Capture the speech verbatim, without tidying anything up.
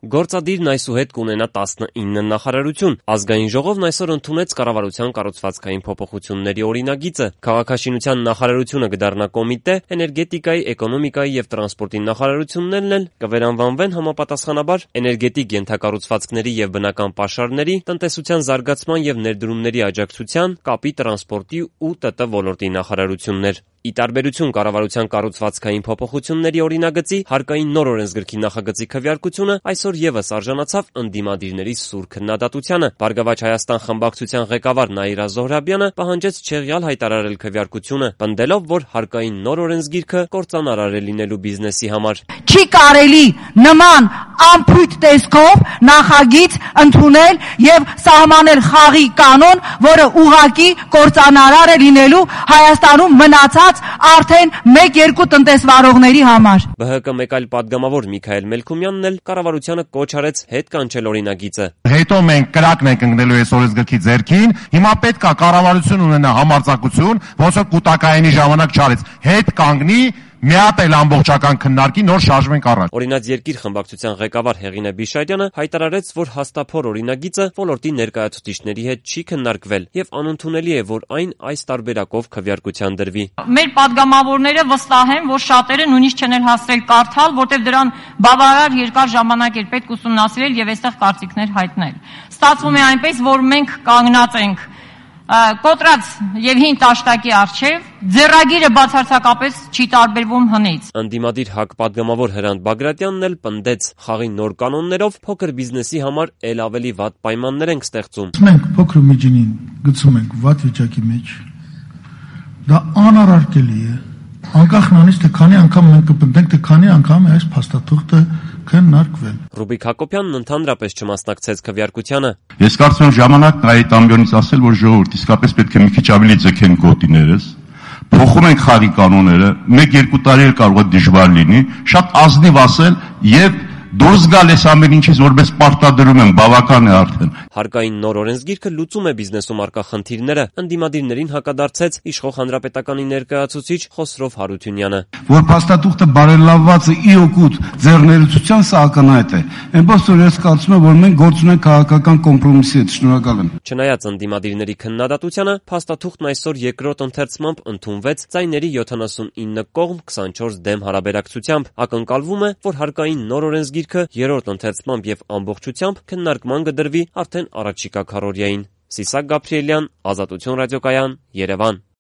Գործադիրն այսուհետ կունենա տասնինը նախարարություն։ Ազգային ժողովն այսօր ընդունեց կառավարության կառուցվածքային փոփոխությունների օրինագիծը։ Քաղաքաշինության նախարարությունը կդառնա կոմիտե, էներգետիկայի, էկոնոմիկայի եւ տրանսպորտի նախարարություններն էլ կվերանվանվեն համապատասխանաբար էներգետիկ ենթակառուցվածքների եւ բնական պաշարների, տնտեսության զարգացման եւ ներդրումների աջակցության, կապի, տրանսպորտի ու ՏՏ ոլորտի նախարարություններ։ Ի տարբերություն կառավարության կառուցվածքային փոփոխությունների օրինագծի, հարկային նոր օրենսգրքի նախագծի քվեարկությունը այսօր եւս արժանացավ ընդդիմադիրների սուր քննադատությանը։ Բարգավաճ Հայաստան խմբակցության ղեկավար Նաիրա Զոհրաբյանը պահանջեց չեղյալ հայտարարել քվեարկությունը, պնդելով, որ հարկային նոր օրենսգիրքը կործանարար է լինելու բիզնեսի համար։ Չի կարելի նման անփույթ տեսքով նախագիծ ընդունել եւ սահմանել խաղի կանոն, որը ուղղակի կործանարար է լինելու Հայաստանում մնացած արդեն մեկ-երկու տնտեսվարողների համար։ Բ Հ Կ մեկ այլ падգամավոր Միքայել Մելքումյանն էլ կառավարությանը կոչ արեց հետ կանչել օրինագիծը։ Հետո մենք կրակն ենք ընկնելու այս օրենսգրքի ձեռքին, հիմա պետք է կառավարություն ունենա համարձակություն, ոնց որ կൂട്ടակայանի ժամանակ չարեց, հետ կանգնի, մի հատ էլ ամբողջական քննարկի, նոր շարժվենք առաջ։ Օրինաց երկիր խմբակցության ղեկավար Հեղինե Բիշարյանը հայտարարեց, որ հաստափոր օրինագիծը ոլորտի ներկայացուցիչների հետ չի քննարկվել եւ անընդունելի է, որ այն այս տարբերակով քվեարկության դրվի։ Մեր падգամավորները վստահ են, որ շատերը նույնիսկ չեն հասցրել կարդալ, որտեղ դրան բավարար երկար ժամանակ էր պետք ուսումնասիրել եւ այստեղ կարծիքներ հայտնել։ Ստացվում է այնպես, որ մենք կանգնած ենք կոտրած եւ հին տաշտակի առջեւ, ձեռագիրը բացարձակապես չի տարբերվում հնից։ Ընդդիմադիր ՀԱԿ падգամավոր Հրանտ Բագրատյանն էլ պնդեց, խաղի նոր կանոններով փոքր բիզնեսի համար ել ավելի վատ պայմաններ ենք ստեղծում։ Մենք փոքր ու միջինին գցում ենք վատ վիճակի մեջ։ Դա անարարկելի է։ Անկախ նրանից թե քանի անգամ մենք կպնդենք, թե քանի անգամ է այս փաստաթուղթը քննարկվել։ Ռուբիկ Հակոբյանն ընդհանրապես չմասնակցեց քվեարկությանը։ Ես կարծում եմ ժամանակն այդ ամբիոնից ասել, որ ժողովուրդ իսկապես պետք է մի քիչ ավելի ձգեն գոտիներս, փոխում ենք խաղի կանոնները, մեկ-երկու տարի էլ կարող է դժվար լինի, շատ ազնիվ ասել եւ դուրս գալ այս ամեն ինչից որպես պարտադրում եմ, բավական է արդեն։ Հարկային նոր օրենսգիրքը լուծում է բիզնեսում առկա խնդիրները, ընդդիմադիրներին հակադարձեց իշխող հանրապետականի ներկայացուցիչ Խոսրով Հարությունյանը։ Որ փաստաթուղթը բարելավվածը ի օգուտ ձեռներեցության սա ակնհայտ է։ Այնպես որ ես կարծում եմ, որ մենք գործ ունենք քաղաքական կոմպրոմիսի հետ, շնորհակալ եմ։ Չնայած ընդդիմադիրների քննադատությանը, փաստաթուղթն այսօր երկրորդ ընթերցմամբ ընդունվեց ձայների յոթանասունինը կողմ քսանչորս դեմ հարաբերակցությամբ։ Ակնկալվում է, որ հարկային նոր օրենսգիրքը երրորդ ընթերցմամբ եւ ամբողջությամբ քննարկման կդրվի արդեն առաջիկա քառօրյային։ Սիսակ Գաբրիելյան, Ազատություն ռադիոկայան, Երևան։